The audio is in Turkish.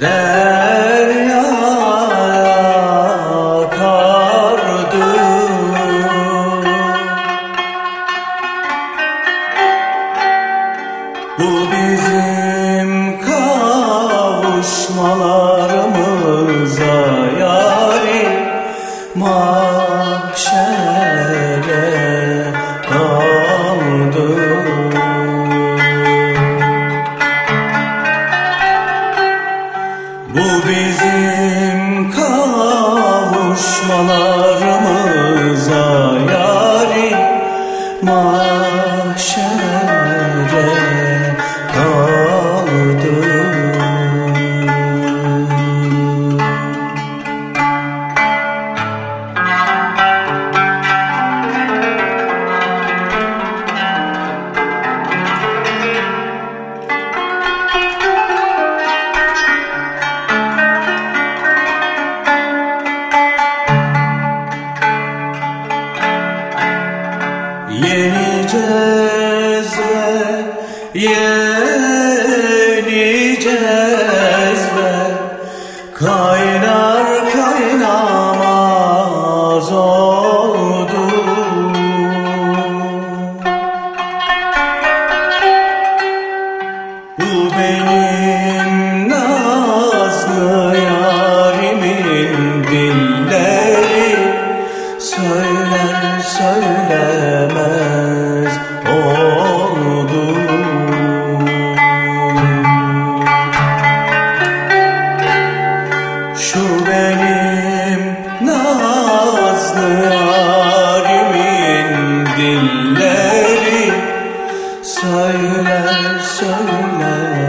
derya akardı. Bu bizim kavuşmalarımıza yarim mahşere kaldı. Bu bizim kavuşmalarımıza yarim mahşere kaldı. Yeni cezve, yeni cezve, kaynar kaynamaz oldu. Bu benim nazlı yarimin dilleri söyler söylemez oldu. Şu benim nazlı yarimin dilleri söyler söylemez